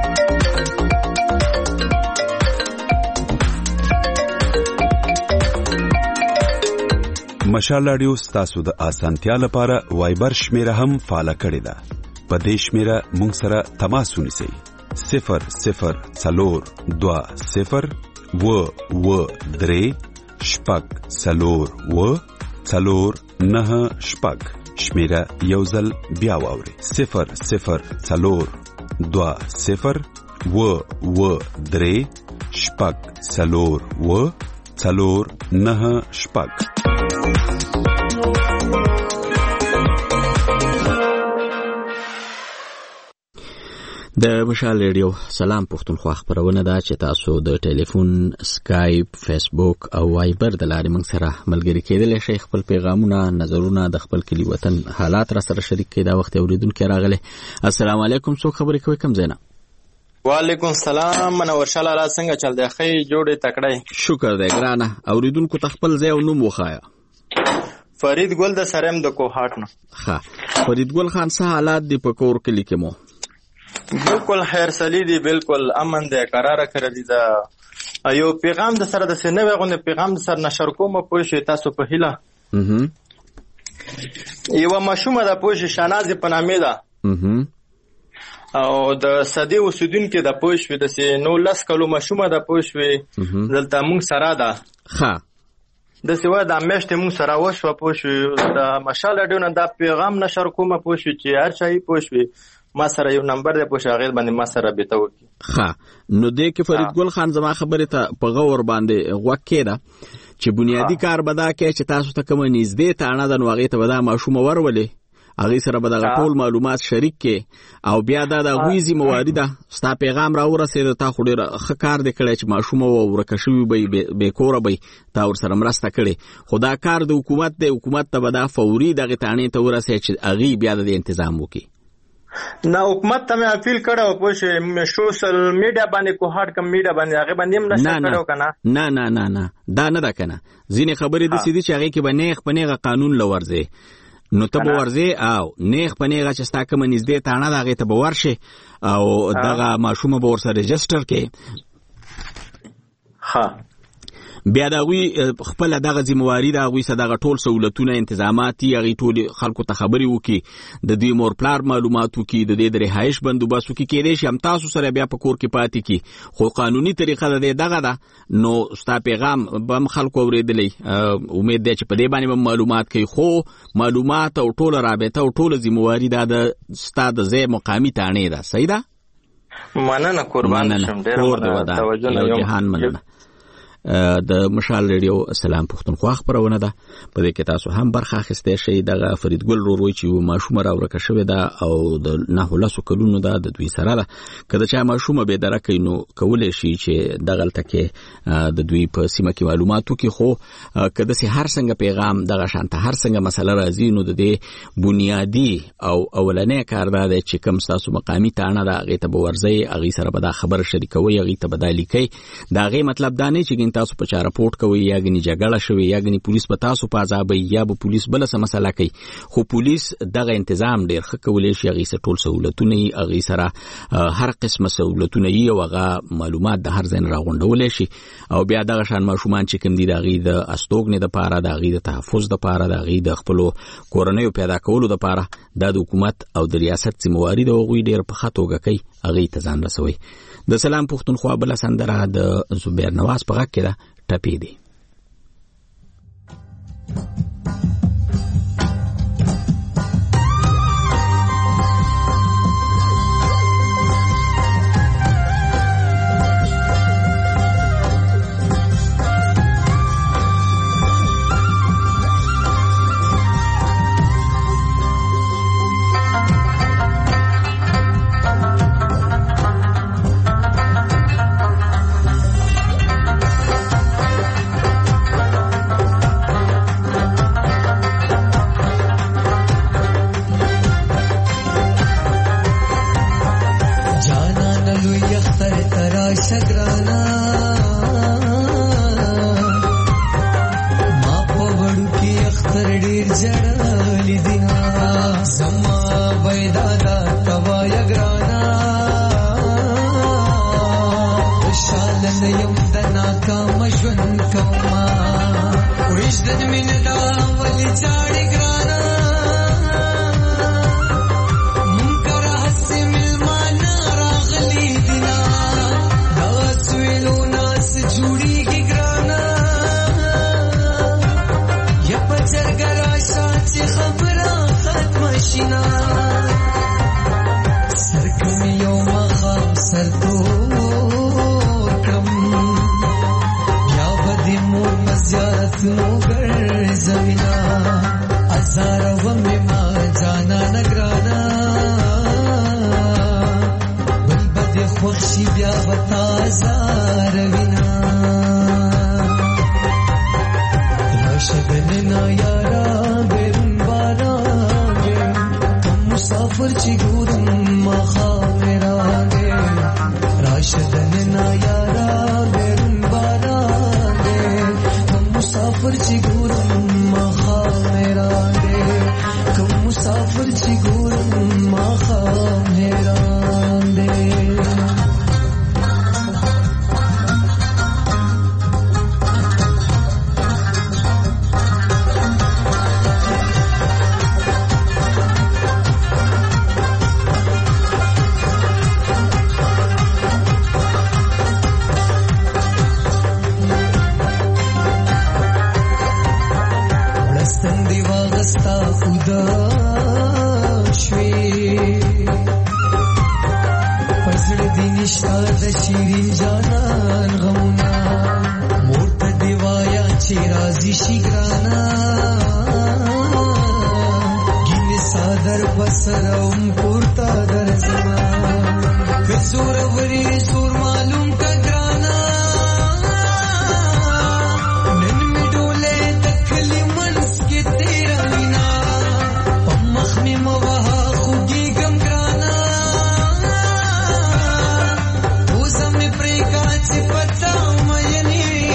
مشال رادیو ستاسو د اسانتیا لپاره وایبر شمیره هم فعال کړی ده. په دې شمیره مونږ سره تماس ونیسئ. صفر صفر څلور دوه صفر و و درې شپږ څلور و څلور نه شپږ. شمیره یوزل بیا واوري. صفر صفر څلور دوه صفر و و درې شپږ څلور و څلور نه شپږ. د مشال ریډیو سلام پښتونخوا خبرونه ده چې تاسو د ټلیفون، سکایپ، فیسبوک او وایبر د لارې موږ سره ملګري کېدلی شئ. خپل پیغامونه، نظرونه د خپل کلي وطن حالات را سره شریک کړئ. دا وخت اوریدونکي راغلی. السلام علیکم. څوک خبرې کوي؟ کوم ځای نه؟ وعلیکم السلام. منور شاله را څنګه چل دی؟ ښه جوړې تکړه؟ شکر دی ګرانه. اوریدونکو ته خپل ځای او نوم وښایه. فرید ګل د سرم د کوهاټ نه. ښه فرید ګل خان، څه حالات دی په کور کلي کې مو؟ بالکل خیر سلی دی، بالکل امن دی، قراره کړی دی. دا یو پیغام د سره د سینوي غو پیغام د سر نشر کوم پوه شئ تاسو په هیله. یو ماشومه د پوه شئ شاناز په نامې ده او د صدې اوسیدونکو د پوه شئ د نو لس کلو ماشومه د پوه شئ دلته موږ سره ده. ها د سیوا د میشته موږ سره وشو پوه شئ د مشال رادیو نه د پیغام نشر کوم پوه شئ چې هر شي پوه شئ ما سره یو نمبر دی په شاغیر باندې ما سره به تو کی. ها نو دې کې فرید ګل خان زما خبره ته په غور باندې غوکې ده چې بنیادی کار بدا کې چې تاسو ته کوم نږدې تانه د نوغې ته ودا ماشوم ورولې هغه سره به د ټول معلومات شریک کې او بیا دا د غویزي موارده ستا پیغام را ورسېد. تا خو ډېر ښه کار دی کړی چې ماشوم و ورکه شوی به بې کوره به تا ورسره مرسته کړې. خو دا کار د حکومت دی، حکومت ته به دا فوري دغې تانې ته ورسېد چې هغې بیا د انتظام وکړي. نه حکومت ته مې اپیل کړو په سوشل میډیا باندې کوهاټ کم میډیا باندې هغه باندې هم نشته کړو کنه. نه نه نه نه دا نه ده کنه. ځینې خبرې د سیدي چې هغه کې باندې خپنهغه قانون لورځي نو ته به ورځې او نیغ په نیغه چې ستا کومه نږدې تاڼه ده هغې ته به ورشې او دغه ماشومه به ورسره رجسټر کې. ښه بیا د هغوی خپله دغه ذمهواري ده، هغوی څه دغه ټول سهولتونه انتظامات دي، هغوی ټولې خلکو ته خبرې وکړي، د دوی مور پلار معلومات وکړي، د دې د رهایش بندوبست وکړي. کېدای شي هم تاسو سره بیا په کور کې پاتې کړي، خو قانوني طریقه د دې دغه ده. نو ستا پیغام به هم خلکو اورېدلی، امید دی چې په دې باندې به معلومات کوي، خو معلومات او ټوله رابطه او ټوله ذمهواري دا د ستا د ځای مقامي تاڼې ده. صحیح ده؟ مننه قربان شم، ډېره توجه نه یم. جهان مننه. د مشال ریډیو سلام پښتونخوا خبرونه ده، په دې کې تاسو هم برخه اخیستی شئ. دغه فریدګل روروی چې یوه ماشومه راورکه شوې ده او د نهو لسو کلونو ده، د دوی سره ده. که د چا ماشومه بېدرکه نو کولی شي چې دغلته کې د دوی په سیمه کې معلومات وکړي، خو که داسې هر څنګه پیغام دغه شانته هر څنګه مسله راځي نو د دې بنیادي او اولنی کار دا دی چې کوم ستاسو مقامي تاڼه ده هغې ته به ورځئ، هغې سره به دا خبره شریکوئ، هغې ته به دا لیکئ. د هغې مطلب دا نه چې تاسو په چا راپورټ کوئ یا ګنې جګړه شوې یا ګنې پولیس په تاسو په عذابوي یا به پولیس بله څه مسله کوي، خو پولیس دغه انتظام ډېر ښه کولی شي، هغې سره ټول سهولتونه یي، هغې سره هر قسمه سهولتونه یي او هغه معلومات د هر ځای نه راغونډولی شي. او بیا دغه شان ماشومان چې کوم دي د هغې د استوګنې دپاره، د هغې د تحفظ دپاره، د هغې د خپلو کورنیو پیدا کولو دپاره دا د حکومت او د ریاست ذمهواري د هغوی ډېر په ښه توګه کوي، هغې ته ځان رسوئ. د سلام پښتونخوا بله سندره د زبیر نواز په غږ کې ده، ټپې دي.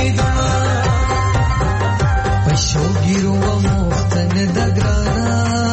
Show you a more than the grana.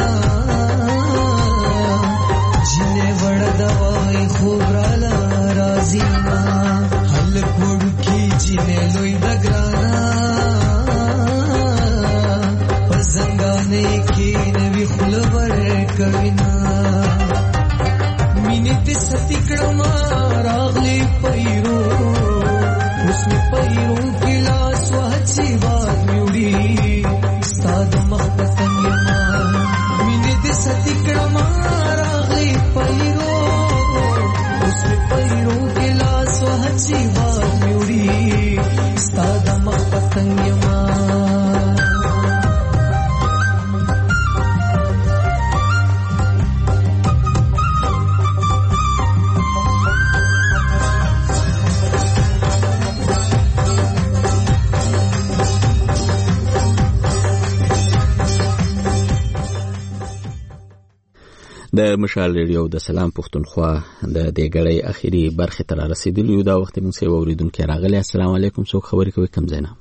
د مشال ریډیو د سلام پښتونخوا د دې غړې اخیری برخه تر رسیدلی یو دا وخت موږ سه اوریدونکو راغلی. السلام علیکم، څوک خبرې کوي؟ کم زینا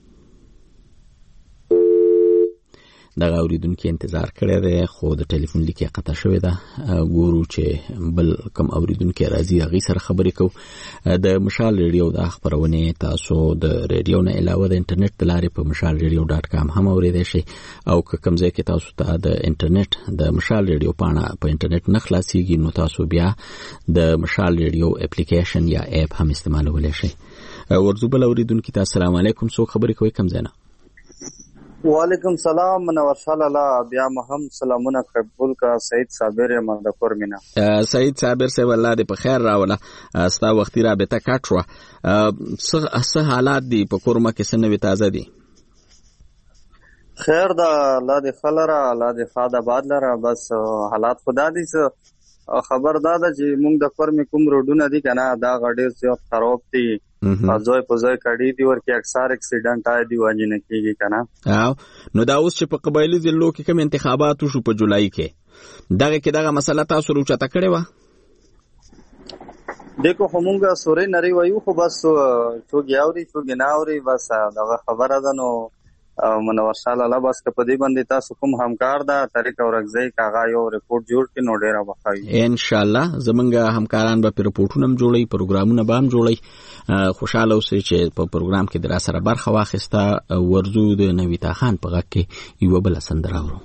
دغه اوریدونکو انتظار کړی دی خو د ټلیفون لیکه قطع شوې ده. ګورو چې بل کم اوریدونکو راځي هغه سره خبرې کوو. د مشال ریډیو د خبرونه تاسو د ریډیو نه علاوه د انټرنیټ د لارې په مشال ریډیو ډاټ کام هم اوریدئ شئ او که کوم ځای کې تاسو ته د انټرنیټ د مشال ریډیو پاڼه په انټرنیټ نه خلاصيږي نو تاسو بیا د مشال ریډیو اپلیکیشن یا اپ هم استعمالولای شئ. ورزو بل اوریدونکو ته السلام علیکم، څوک خبرې کوي؟ کم زینا وعلیکم سلام، منور الله. بیا هم سلامونه قبول کا. سعید صابر یم د کورمینا. سعید صابر صاحب الله دې په خیر راوله. ستا وختي رابطه کټ شو. څه حالات دي په کورما کې؟ څه نوې تازه دي؟ خیر دا الله دې خلره الله دې فاده باد لره. بس حالات خدا دې خبر دا ده چې موږ د کورمې کوم روډونه دي کنه دا غډیر زیات خراب دي. ځای په ځای کړي دي ورکه اکثر اکسیډنټ آی دی واجی نه کیږي کنه. او نو دا اوس چې په قبایلی ضلعو کې کوم انتخابات وشو په جولای کې دغه کې دغه مسله تاسو روچته کړې و؟ دیکھو همونګه سورې نری وایو خو بس څو گیاوري څو گناوري بس دغه خبره ده. نو منور الله بس په دې باندې تاسو کوم همکار ده طریق او رغزي کاغه یو ریپورت جوړ کړي نو ډیره وخایي ان شاء الله. زمونږ همکاران به ریپورتونه جوړي، پروګرامونه به هم جوړي. خوشاله اوسئ چې په پروګرام کې در سره برخه واخیسته. ورزو د نویتا خان په غږ کې یو بل سندره اورو.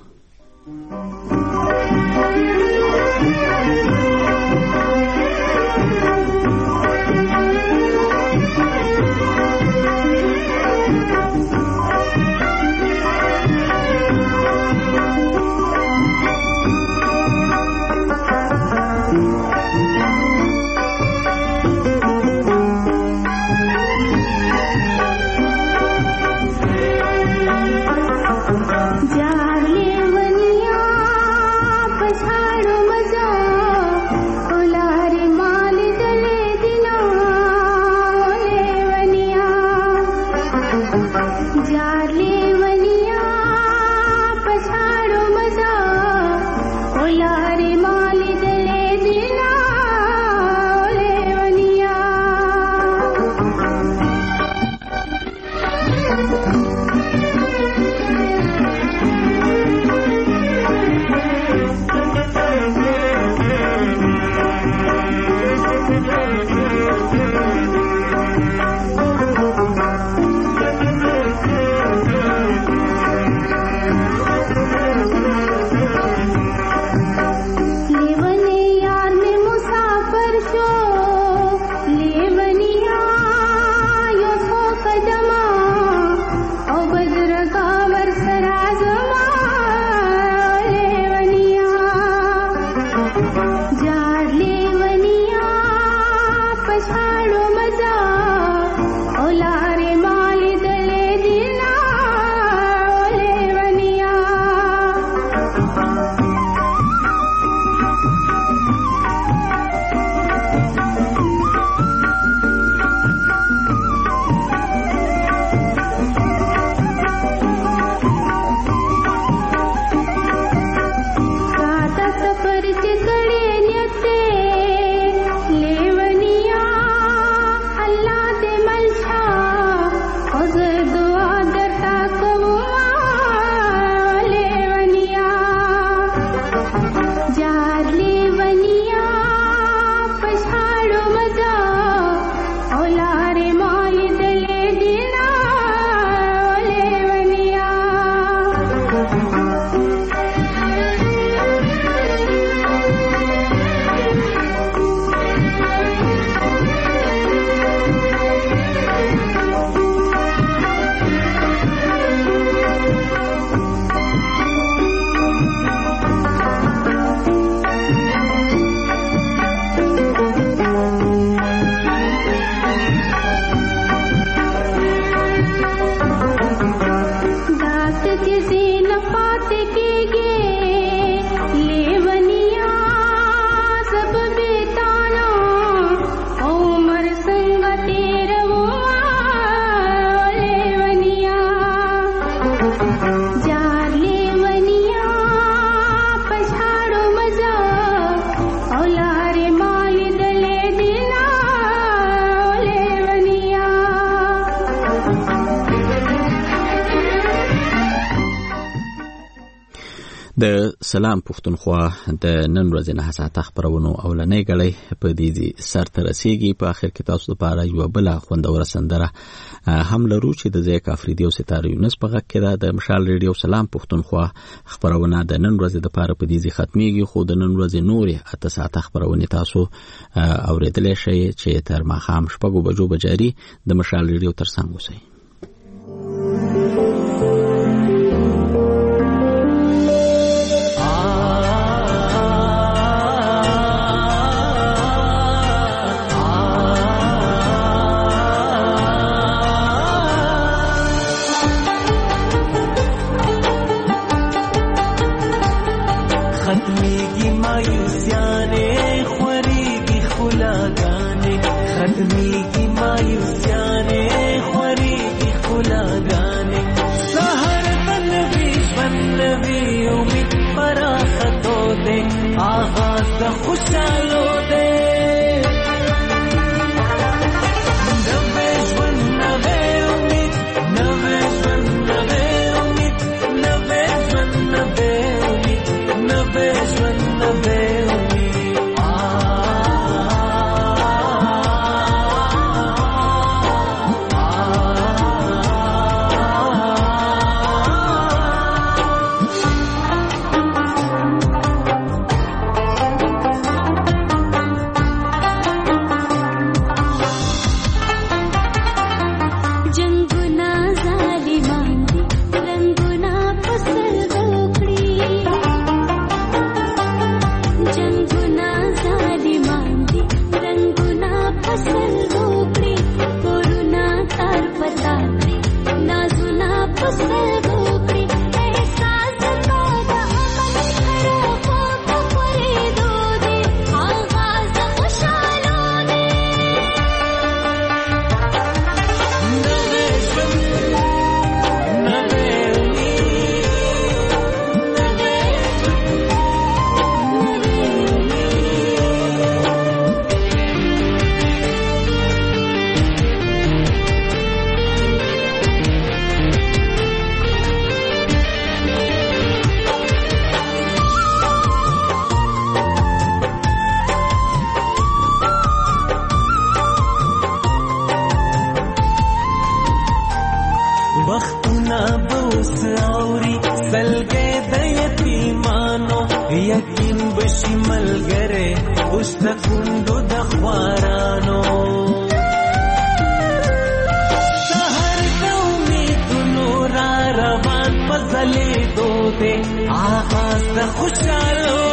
د سلام پښتونخوا د نن ورځې نه ساعت خبرونو اولنۍ غړي په دې سر ته رسیدي. په اخر کې تاسو لپاره یو بل خوندوره سندره هم لرو چې د ځای کافریدي او ستاره یونس په غږ کې د مشال ریډیو سلام پښتونخوا خبرونه د نن ورځې لپاره په دې ختميږي. خو د نن ورځې نورې اته ساعت خبرونه تاسو اوریدلای شئ چې تر ماښام شپږو بجو بجاري د مشال ریډیو ترڅنګ اوسئ. आगाज खुशहाल